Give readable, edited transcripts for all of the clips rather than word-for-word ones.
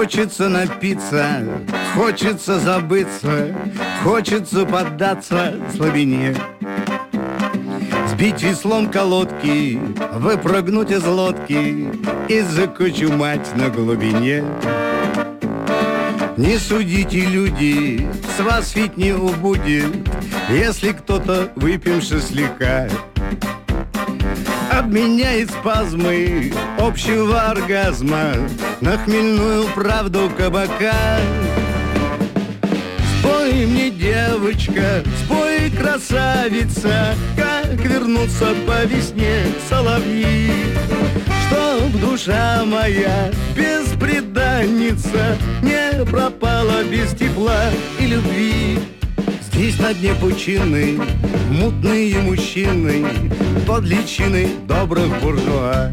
Хочется напиться, хочется забыться, хочется поддаться слабине. Сбить веслом колодки, выпрыгнуть из лодки и закочумать на глубине. Не судите, люди, с вас ведь не убудет, если кто-то выпивши слегка обменяет спазмы общего оргазма на хмельную правду кабака. Спой мне, девочка, спой, красавица, как вернуться по весне соловьи, чтоб душа моя бесприданница не пропала без тепла и любви. Здесь на дне пучины мутные мужчины под личиной добрых буржуа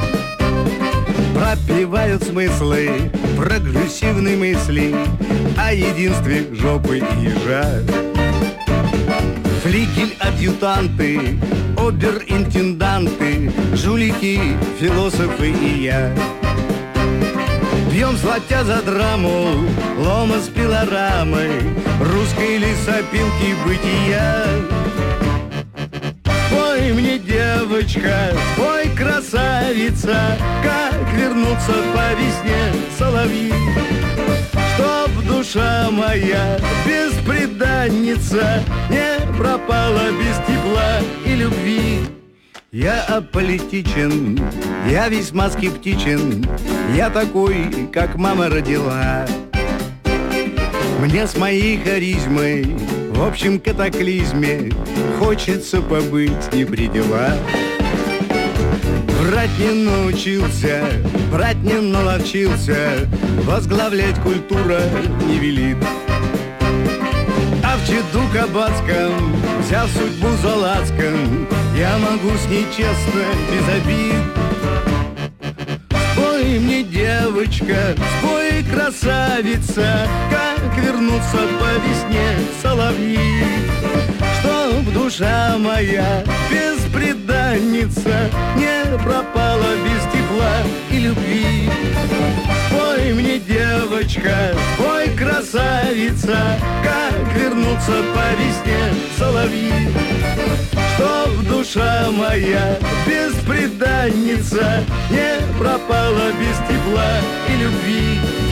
пропевают смыслы прогрессивной мысли о единстве жопы и ежа. Флигель-адъютанты, обер-интенданты, жулики, философы и я бьем златя за драму, лома с пилорамой русской лесопилки бытия. Спой мне, девочка, спой, красавица, как вернуться по весне соловьи, чтоб душа моя бесприданница не пропала без тепла и любви. Я аполитичен, я весьма скептичен, я такой, как мама родила. Мне с моей харизмой в общем катаклизме хочется побыть не при делах. Врать не научился, врать не наловчился, возглавлять культура не велит. А в чаду кабацком, взяв судьбу за лацкан, я могу с ней честно, без обид. Спой мне, девочка, спой, красавица, как вернуться по весне соловьи, чтоб душа моя бесприданница не пропала без тепла и любви. Спой мне, девочка, спой, красавица, как вернуться по весне соловьи, чтоб душа моя бесприданница не пропала без тепла и любви.